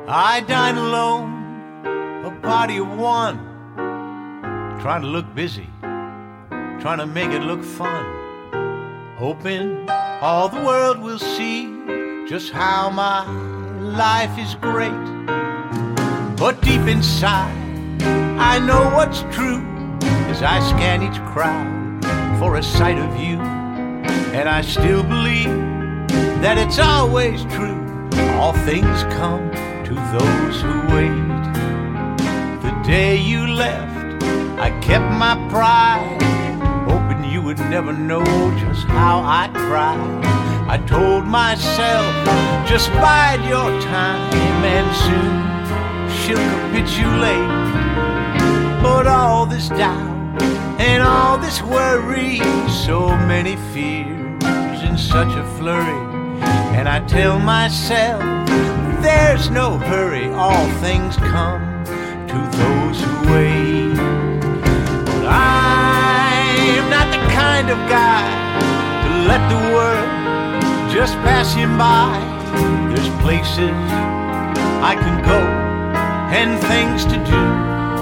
I dine alone, a party of one, trying to look busy, trying to make it look fun, hoping all the world will see just how my life is great. But deep inside, I know what's true as I scan each crowd for a sight of you. And I still believe that it's always true. All things come to those who wait. The day you left, I kept my pride, hoping you would never know just how I cried. I told myself, just bide your time, and soon she'll capitulate. But all this doubt and all this worry, so many fears in such a flurry. And I tell myself, there's no hurry, all things come to those who wait. But I'm not the kind of guy to let the world just pass him by. There's places I can go and things to do.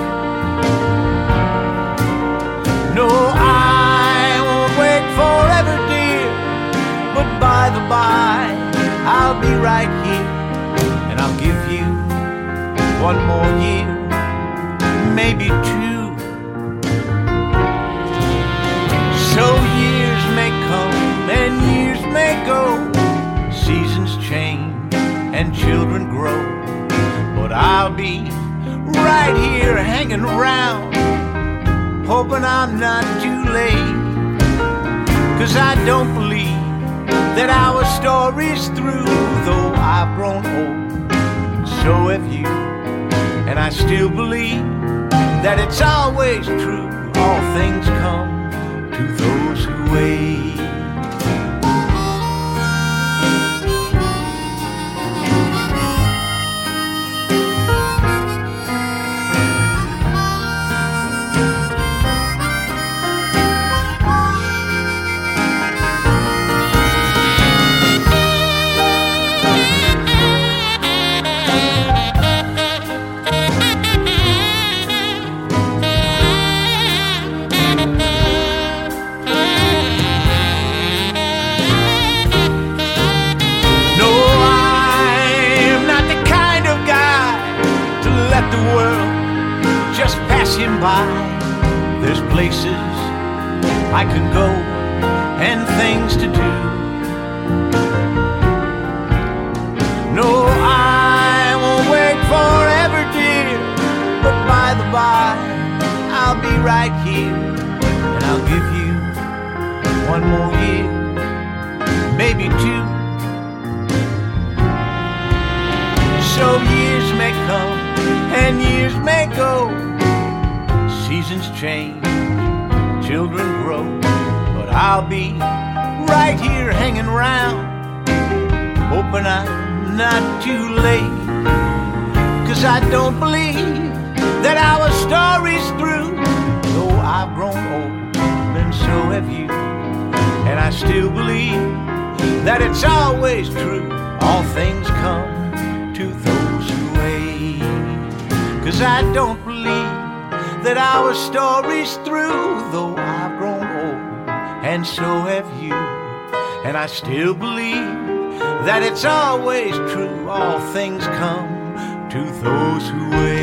No, I won't wait forever, dear, but by the by, I'll be right here, and I'll give you one more year, maybe two. So years may come and years may go, seasons change and children grow, but I'll be right here hanging around, hoping I'm not too late. 'Cause I don't believe that our story's through, though I've grown old, and so have you. And I still believe that it's always true, all things come to those who wait. By. There's places I can go and things to do. No, I won't wait forever, dear, but by the by, I'll be right here, and I'll give you one more year, maybe two. So years may come and years may go, seasons change, children grow, but I'll be right here hanging around, hoping I'm not too late. 'Cause I don't believe that our story's through, though I've grown old, and so have you. And I still believe that it's always true, all things come to those who wait. 'Cause I don't believe that our story's through, though I've grown old, and so have you. And I still believe that it's always true, all things come to those who wait.